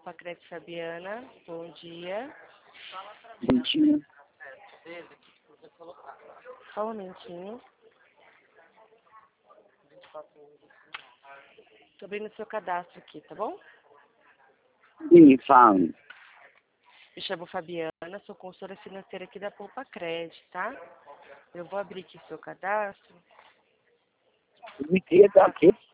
Poupa Crédito Fabiana, bom dia. Bom dia. Só um minutinho. Estou abrindo o seu cadastro aqui, tá bom? Me fala. Me chamo Fabiana, sou consultora financeira aqui da Poupa Crédito, tá? Eu vou abrir aqui seu cadastro. Me diga aqui.